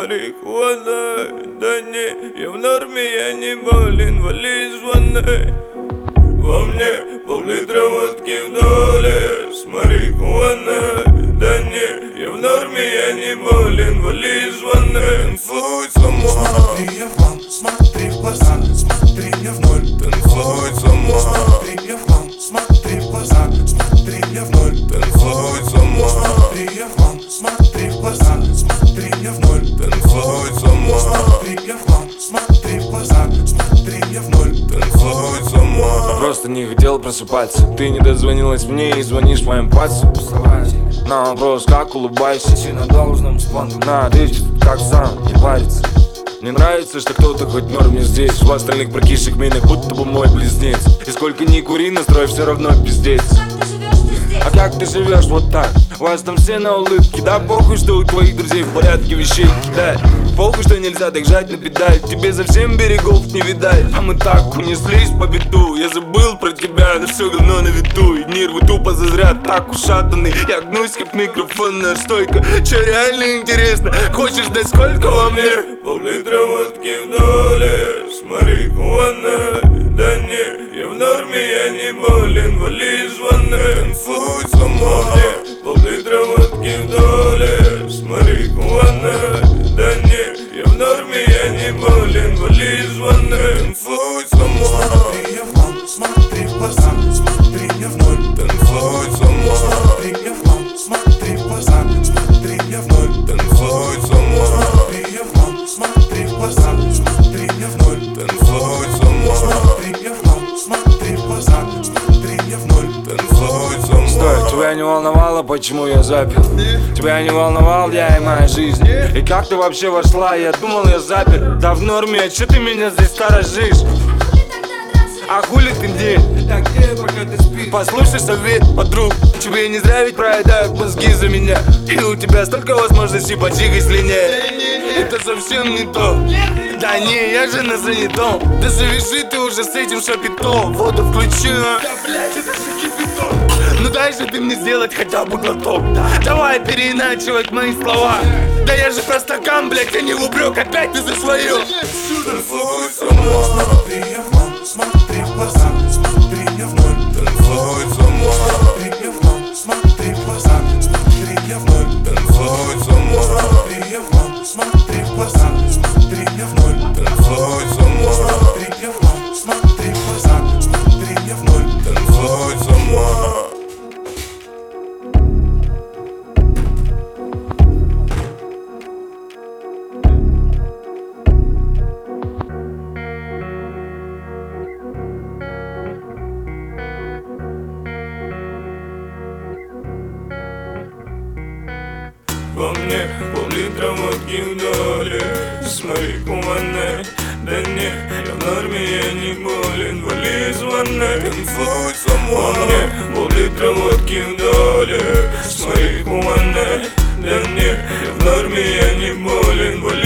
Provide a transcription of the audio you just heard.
марихуаной. Да не, я в норме, я не болен, вали звони. Во мне пол-литра водки в доле с марихуаной. Да не, я в норме, я не болен, вали звони. Танцуй сама. Смотри, я в план, смотри в глаза, смотри, я в ноль. Танцуй сама. Смотри, я в план, смотри в глаза, смотри, я в ноль. Танцуй сама. Смотри, я в план, смотри в глаза, смотри, я в ноль. Танцуй сама. Смотри, я в план, смотри в глаза, смотри, я в ноль. Танцуй сама. Просто не хотел просыпаться. Ты не дозвонилась мне и звонишь моим пальцем. На вопрос, как улыбайся, на должном спонту. На речь, как сам, не парится. Мне нравится, что кто-то хоть в норме здесь. У остальных прокисших минах будто бы мой близнец. И сколько ни кури, настрой все равно пиздец. А как ты живешь вот так? У вас там все на улыбке. Да похуй, что у твоих друзей в порядке вещей кидать. Похуй, что нельзя так жать на педаль. Тебе совсем берегов не видать. А мы так унеслись по беду. Я забыл про тебя, но все равно на виду. И нервы тупо зазря так ушатаны. Я гнусь как микрофонная стойка. Че реально интересно? Хочешь знать сколько во мне? Пол-литра водки в доле с марихуаной. Да не, я в норме, я не болен, вали звони. Танцуй сама. Пол-литра водки в доле с марихуаной. Да не, я в норме, я не болен, вали звони. Танцуй сама. Смотри, я в план, смотри в глаза, смотри, я в ноль. Танцуй сама. Смотри, я в план, смотри в глаза, смотри, я в ноль. Танцуй сама. Смотри, я в план, смотри в глаза, смотри, я в ноль. Танцуй сама. Смотри, я в план, смотри в глаза, смотри, я в ноль. Танцуй сама. Стой, тебя не волновало, почему я запил? Тебя не волновал я и моя жизнь. И как ты вообще вошла? Я думал, я запер. Да в норме, а чё ты меня здесь сторожишь? А хули ты где? Так где, пока ты спишь? Послушай совет, подруг. Тебе не зря ведь проедают мозги за меня. И у тебя столько возможностей поджигать слиняет. Это совсем не то. Да не, я же на занятом. Да завяжи ты уже с этим шапитом. Воду включи, а? Да блять, это же кипяток. Ну дай же ты мне сделать хотя бы глоток. Давай переиначивать мои слова. Да я же про стакан, блять, а не в упрек. Опять ты за свое. Танцуй сама. Смотри, я в план, смотри в глаза, смотри, я в ноль. Танцуй сама. Смотри, я в план, смотри в глаза, смотри, я в ноль. Танцуй сама. Смотри, я в план, смотри в глаза, смотри, я в ноль. Танцуй сама. Смотри, я в план, смотри в глаза, смотри, я в ноль. Танцуй сама. Во мне пол-литра водки в доле с марихуаной. Да не, я в норме, я не болен, вали звони. Танцуй сама. Во мне пол-литра водки в доле с марихуаной. Да не, я в норме, я не болен, вали